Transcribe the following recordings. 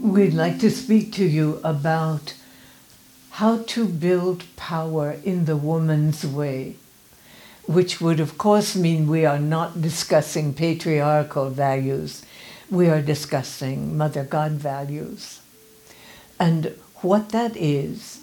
We'd like to speak to you about how to build power in the woman's way, which would of course mean we are not discussing patriarchal values. We are discussing Mother God values. And what that is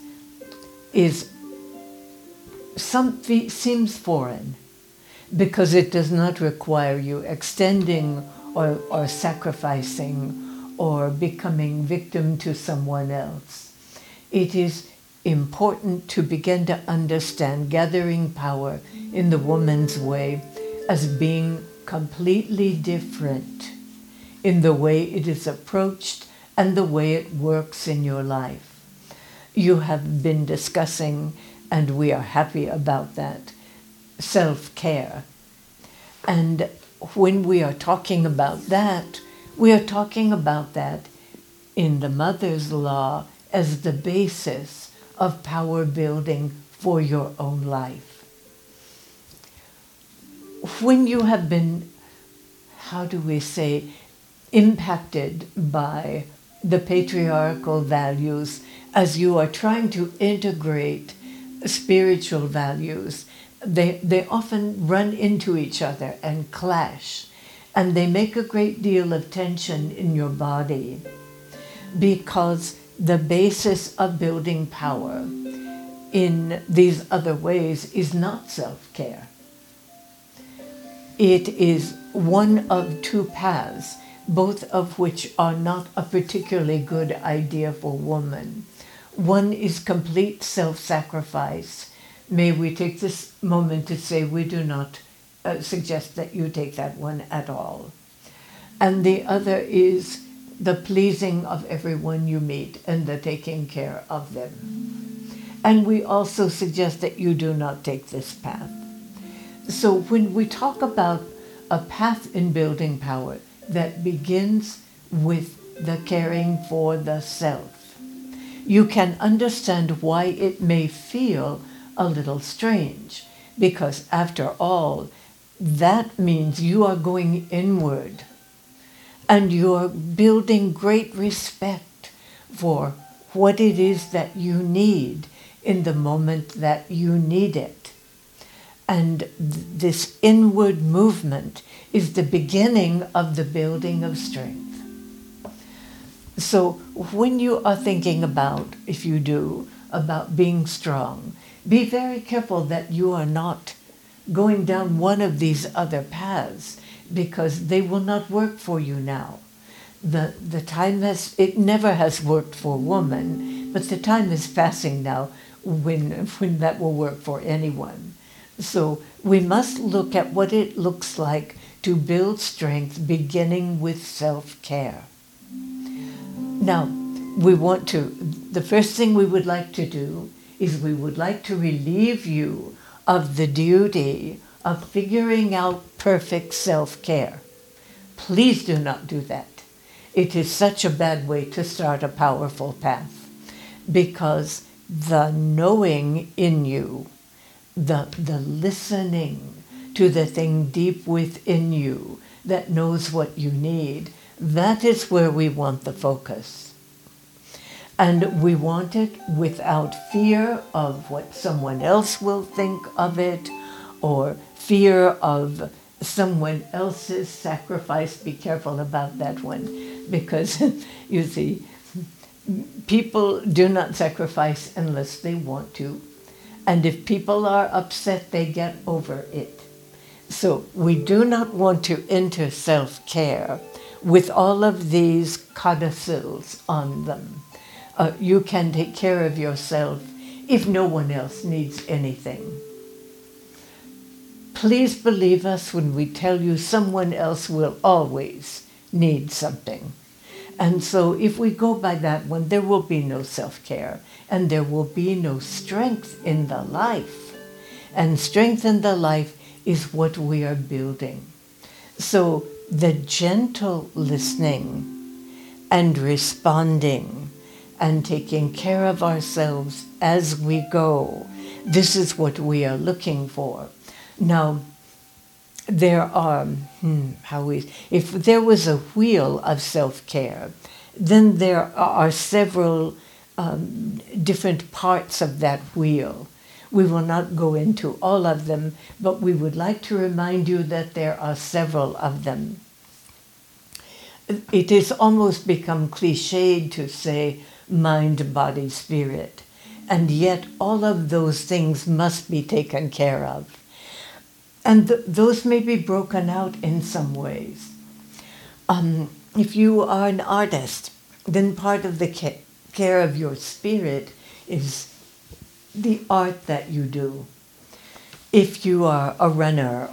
something seems foreign because it does not require you extending or sacrificing or becoming victim to someone else. It is important to begin to understand gathering power in the woman's way as being completely different in the way it is approached and the way it works in your life. You have been discussing, and we are happy about that, self-care. And when we are talking about that, we are talking about that in the Mother's Law as the basis of power building for your own life. When you have been, impacted by the patriarchal values as you are trying to integrate spiritual values, they often run into each other and clash, and they make a great deal of tension in your body because the basis of building power in these other ways is not self-care. It is one of two paths, both of which are not a particularly good idea for woman. One is complete self-sacrifice. May we take this moment to say we do not suggest that you take that one at all. And the other is the pleasing of everyone you meet and the taking care of them. And we also suggest that you do not take this path. So when we talk about a path in building power that begins with the caring for the self, you can understand why it may feel a little strange, because after all, that means you are going inward and you're building great respect for what it is that you need in the moment that you need it. And this inward movement is the beginning of the building of strength. So when you are thinking about, if you do, about being strong, be very careful that you are not going down one of these other paths, because they will not work for you now. The time it never has worked for woman, but the time is passing now when that will work for anyone. So we must look at what it looks like to build strength beginning with self-care. Now, the first thing we would like to do is we would like to relieve you of the duty of figuring out perfect self-care. Please do not do that. It is such a bad way to start a powerful path, because the knowing in you, the listening to the thing deep within you that knows what you need, that is where we want the focus. And we want it without fear of what someone else will think of it, or fear of someone else's sacrifice. Be careful about that one, because you see, people do not sacrifice unless they want to. And if people are upset, they get over it. So we do not want to enter self-care with all of these codicils on them. You can take care of yourself if no one else needs anything. Please believe us when we tell you someone else will always need something. And so if we go by that one, there will be no self-care, and there will be no strength in the life. And strength in the life is what we are building. So the gentle listening and responding and taking care of ourselves as we go, this is what we are looking for. Now, there are, if there was a wheel of self-care, Then there are several different parts of that wheel. We will not go into all of them, but we would like to remind you that there are several of them. It has almost become cliched to say mind, body, spirit, and yet all of those things must be taken care of. And those may be broken out in some ways. If you are an artist, then part of the care of your spirit is the art that you do. If you are a runner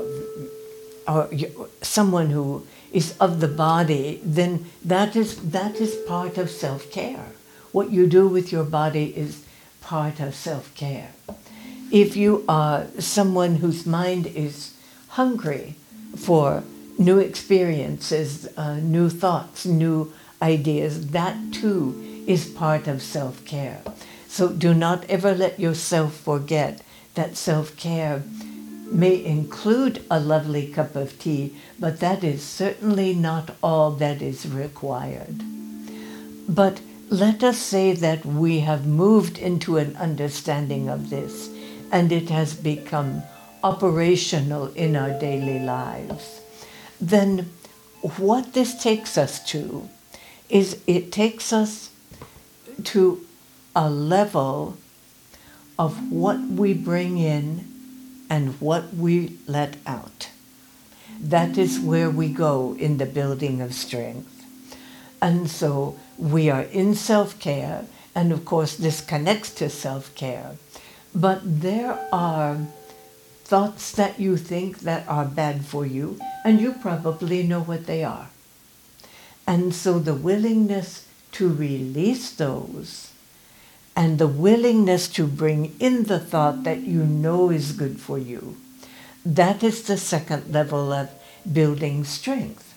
or someone who is of the body, then that is part of self-care. What you do with your body is part of self-care. If you are someone whose mind is hungry for new experiences, new thoughts, new ideas, that too is part of self-care. So do not ever let yourself forget that self-care may include a lovely cup of tea, but that is certainly not all that is required. But let us say that we have moved into an understanding of this, and it has become operational in our daily lives. Then what this takes us to is it takes us to a level of what we bring in and what we let out. That is where we go in the building of strength. And so we are in self-care, and of course this connects to self-care, but there are thoughts that you think that are bad for you, and you probably know what they are. And so the willingness to release those, and the willingness to bring in the thought that you know is good for you, that is the second level of building strength.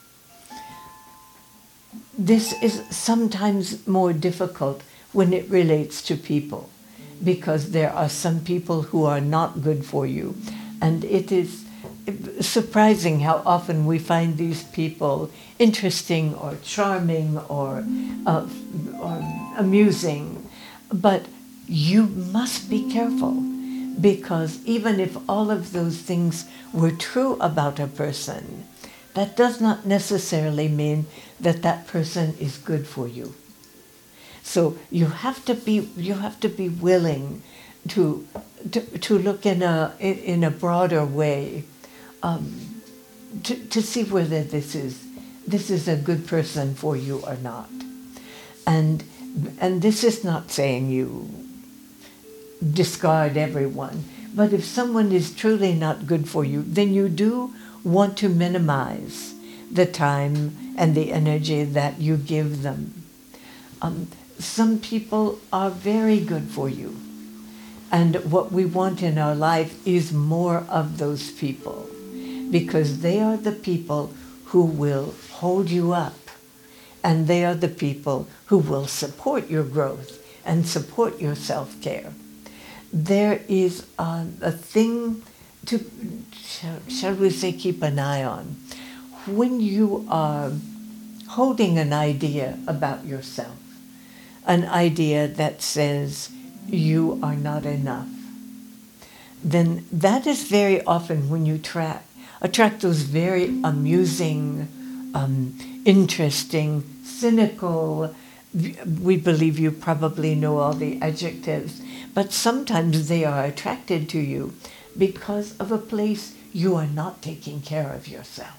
This is sometimes more difficult when it relates to people, because there are some people who are not good for you. And it is surprising how often we find these people interesting or charming or amusing. But you must be careful, because even if all of those things were true about a person, that does not necessarily mean that that person is good for you. So you have to be willing to look in a broader way, to see whether this is a good person for you or not. And this is not saying you discard everyone, but if someone is truly not good for you, then you do want to minimize the time and the energy that you give them. Some people are very good for you, and what we want in our life is more of those people, because they are the people who will hold you up, and they are the people who will support your growth and support your self-care. There is a thing to, shall we say, keep an eye on. When you are holding an idea about yourself, an idea that says you are not enough, then that is very often when you attract those very amusing, interesting, cynical, we believe you probably know all the adjectives, but sometimes they are attracted to you because of a place you are not taking care of yourself.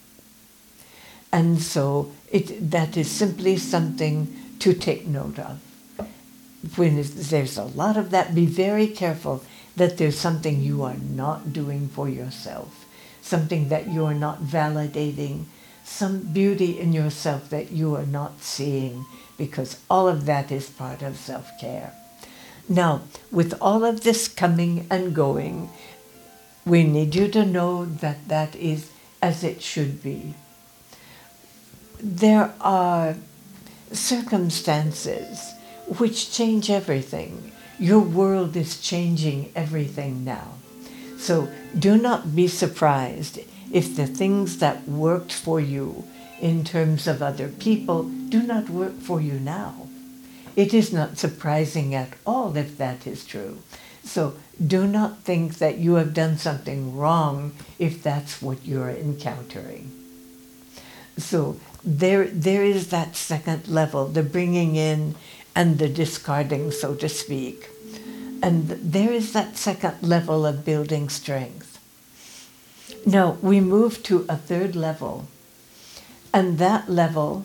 And so that is simply something to take note of. When there's a lot of that, be very careful that there's something you are not doing for yourself, something that you are not validating, some beauty in yourself that you are not seeing, because all of that is part of self-care. Now, with all of this coming and going, we need you to know that that is as it should be. There are circumstances which change everything. Your world is changing everything now. So do not be surprised if the things that worked for you in terms of other people do not work for you now. It is not surprising at all if that is true. So do not think that you have done something wrong if that's what you're encountering. So there is that second level, the bringing in and the discarding, so to speak. And there is that second level of building strength. Now we move to a third level, and that level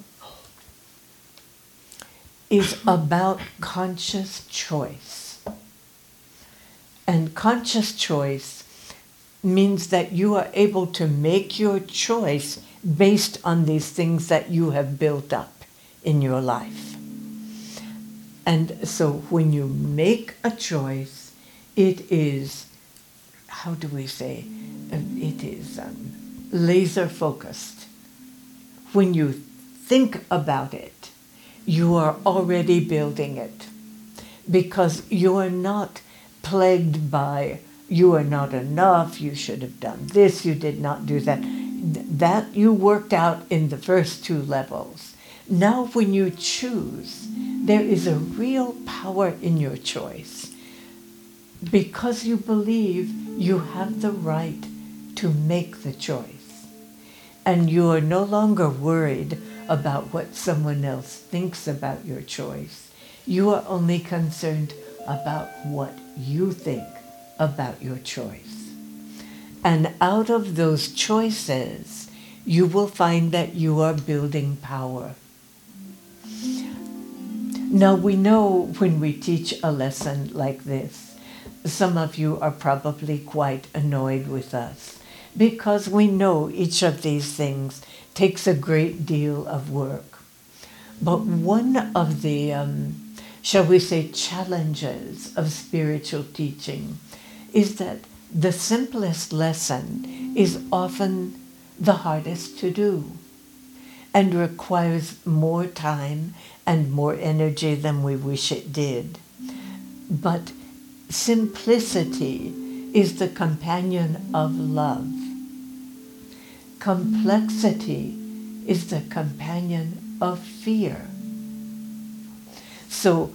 is about conscious choice. And conscious choice means that you are able to make your choice based on these things that you have built up in your life. And so when you make a choice, it is, how do we say, it is laser focused. When you think about it, you are already building it, because you are not plagued by, you are not enough, you should have done this, you did not do that. That you worked out in the first two levels. Now when you choose, there is a real power in your choice, because you believe you have the right to make the choice. And you are no longer worried about what someone else thinks about your choice. You are only concerned about what you think about your choice. And out of those choices, you will find that you are building power. Now we know when we teach a lesson like this, some of you are probably quite annoyed with us, because we know each of these things takes a great deal of work. But one of the, shall we say, challenges of spiritual teaching is that the simplest lesson is often the hardest to do and requires more time and more energy than we wish it did. But simplicity is the companion of love. Complexity is the companion of fear. So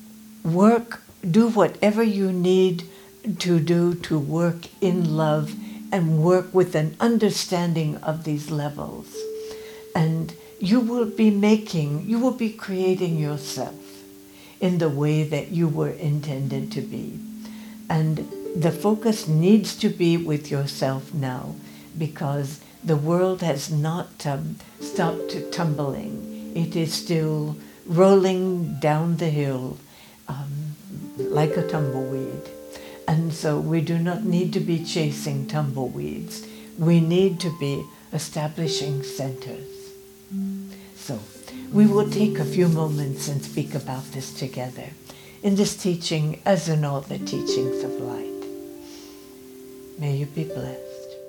do whatever you need to do to work in love and work with an understanding of these levels. And you will be creating yourself in the way that you were intended to be. And the focus needs to be with yourself now, because the world has not stopped tumbling. It is still rolling down the hill like a tumbleweed. And so we do not need to be chasing tumbleweeds. We need to be establishing centers. So we will take a few moments and speak about this together in this teaching, as in all the teachings of light. May you be blessed.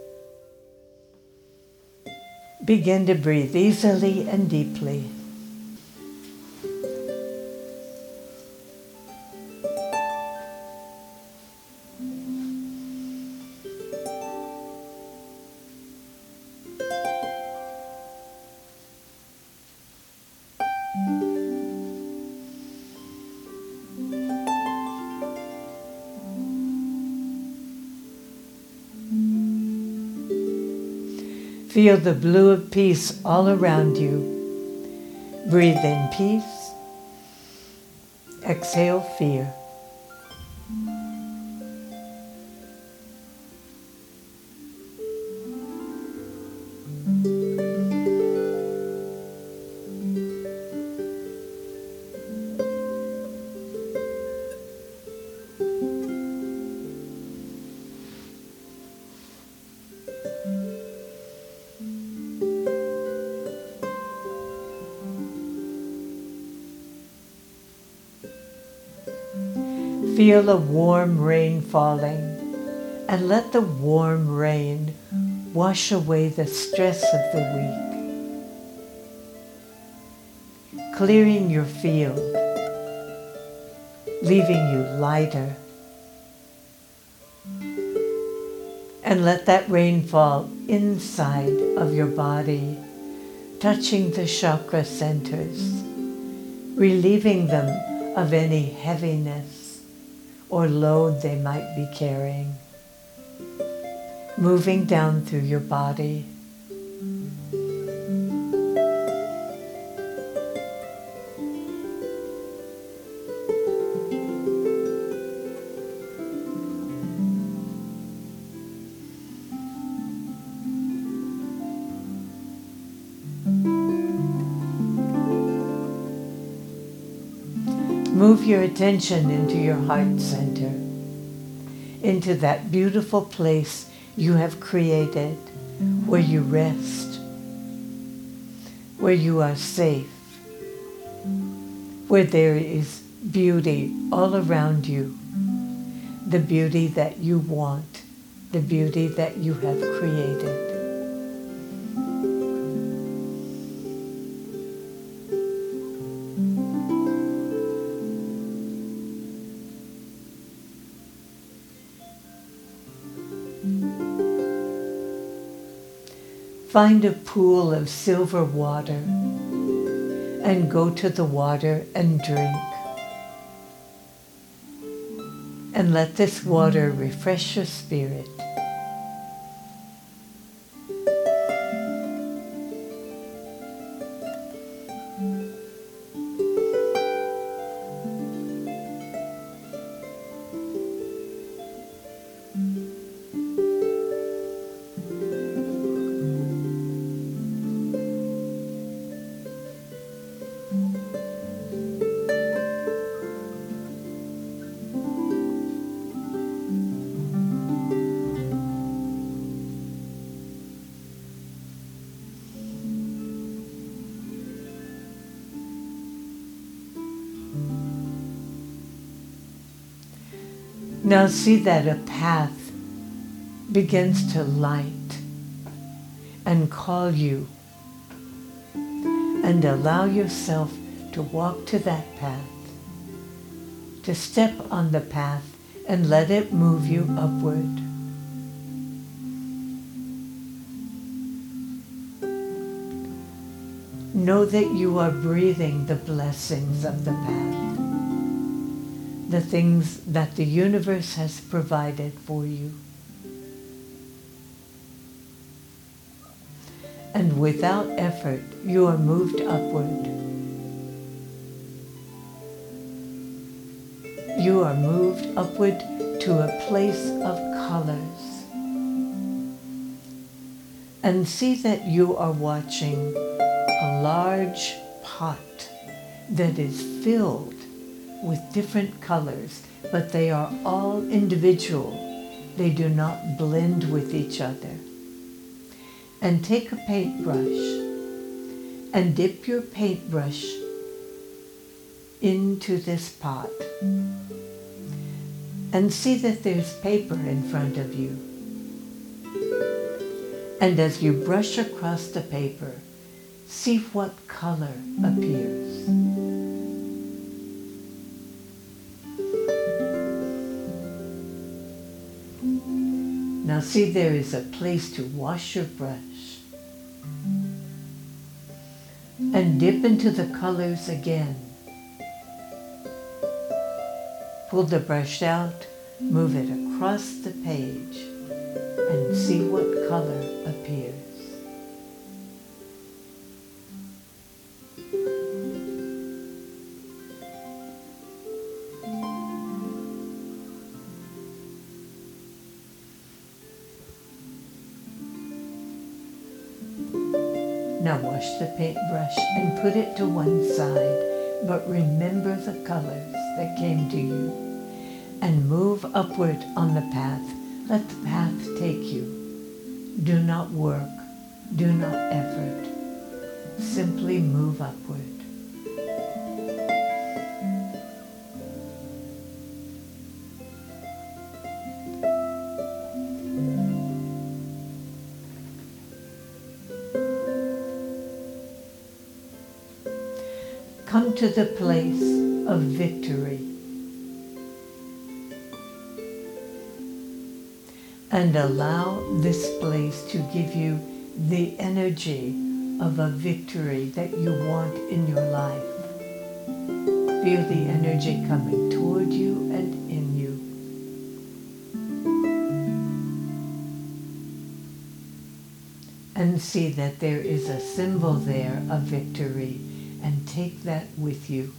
Begin to breathe easily and deeply. Feel the blue of peace all around you. Breathe in peace. Exhale fear. Feel a warm rain falling, and let the warm rain wash away the stress of the week, clearing your field, leaving you lighter. And let that rain fall inside of your body, touching the chakra centers, relieving them of any heaviness or load they might be carrying, moving down through your body. Move your attention into your heart center, into that beautiful place you have created, where you rest, where you are safe, where there is beauty all around you, the beauty that you want, the beauty that you have created. Find a pool of silver water and go to the water and drink. And let this water refresh your spirit. Now see that a path begins to light and call you, and allow yourself to walk to that path, to step on the path and let it move you upward. Know that you are breathing the blessings of the path, the things that the universe has provided for you. And without effort, you are moved upward. You are moved upward to a place of colors. And see that you are watching a large pot that is filled with different colors, but they are all individual. They do not blend with each other. And take a paintbrush and dip your paintbrush into this pot. And see that there's paper in front of you. And as you brush across the paper, see what color appears. Now see, there is a place to wash your brush. And dip into the colors again. Pull the brush out, move it across the page, and see what color appears. Now wash the paintbrush and put it to one side, but remember the colors that came to you, and move upward on the path. Let the path take you. Do not work, do not effort. Simply move upward. Come to the place of victory and allow this place to give you the energy of a victory that you want in your life. Feel the energy coming toward you and in you. And see that there is a symbol there of victory, and take that with you.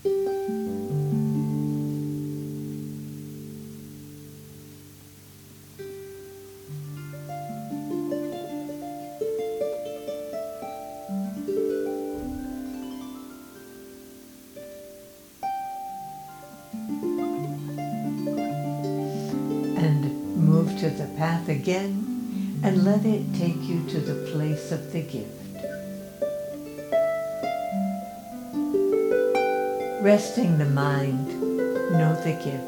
And move to the path again, and let it take you to the place of the gift. Resting the mind, know the gift.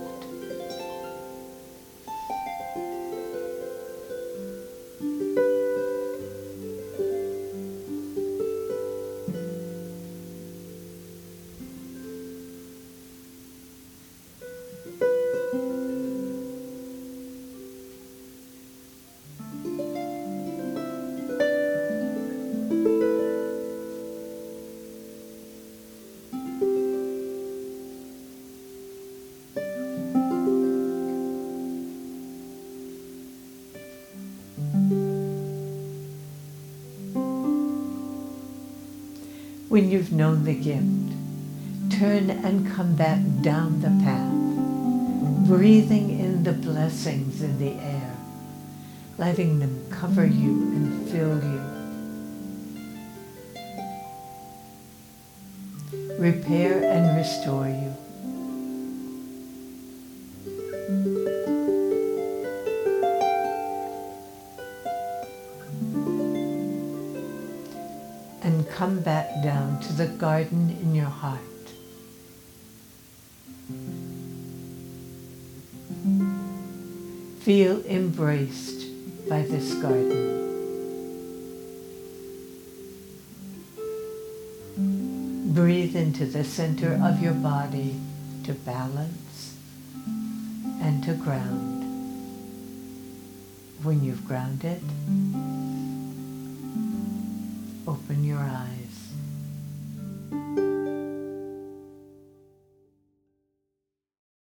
When you've known the gift, turn and come back down the path, breathing in the blessings in the air, letting them cover you and fill you, repair and restore you. And come back down to the garden in your heart. Feel embraced by this garden. Breathe into the center of your body to balance and to ground. When you've grounded,